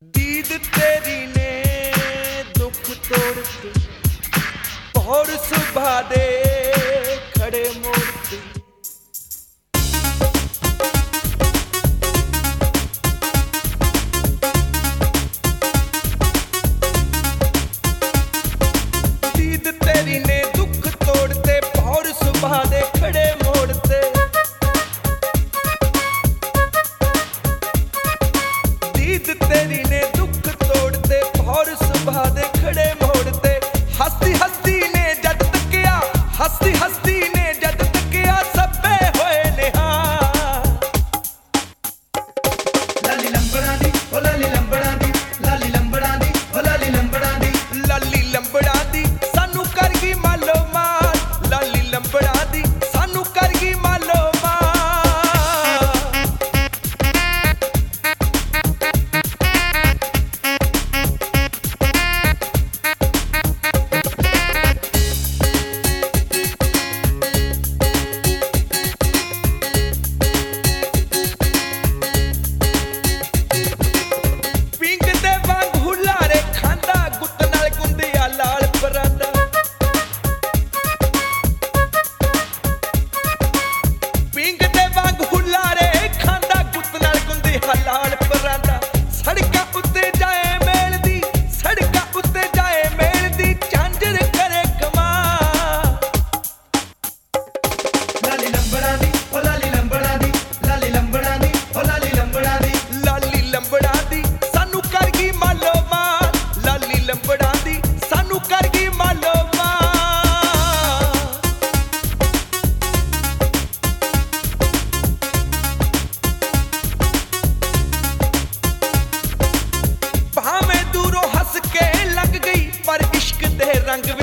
दीद तेरी ने दुख तोड़ के और सुबह दे खड़े मोड़ के दीद तेरी ने दुख तोड़ते और सुबह दे खड़े मोड़ते दीद तेरी ने दुख तोड़ते और सुबह दे खड़े मोड़ते हस्ती हस्ती ने जद तकिया हस्ती हस्ती ने जद तकिया सब्बे होए निहाल लाली लंबड़ा दी ओ लाली लंबड़ा दी लाली लंबड़ा दी ओ लाली लंबड़ा दी लाली लंबड़ा दी सानू कर गई मालो माल लाली लंबड़ा दी सानू कर गई मालो माल पिंग दे वांग हुलारे खांदा गुੱਤ ਨਾਲ ਗੁੰਦਿਆ ਲਾਲ ਪਰਾਂਦਾ ਪਿੰਗ ਦੇ ਵਾਂਗ ਹੁਲਾਰੇ ਖਾਂਦਾ ਗੁੱਤ ਨਾਲ ਗੁੰਦਿਆ ਲਾਲ ਪਰਾਂਦਾ ਸੜਕਾਂ ਉੱਤੇ ਜਾਏ ਮੇਲ ਦੀ ਸੜਕਾਂ ਉੱਤੇ ਜਾਏ ਮੇਲ ਦੀ ਝਾਂਜਰ ਕਰੇ ਕਮਾਲ लाली लंबड़ा दी ओ लाली लंबड़ा दी लाली लंबड़ा दी ओ लाली लंबड़ा दी ਲਾਲੀ ਲੰਬੜਾ ਦੀ ਸਾਨੂੰ ਕਰ ਗਈ ਮਾਲੋ ਮਾਲ ਲਾਲੀ ਲੰਬੜਾ ਦੀ ਸਾਨੂੰ ਕਰ ਗਈ ਮਾਲੋ ਮਾਲ ਭਾਵੇਂ ਦੂਰੋਂ ਹੱਸ ਕੇ ਲੰਘ ਗਈ ਪਰ ਇਸ਼ਕ ਦੇ ਰੰਗ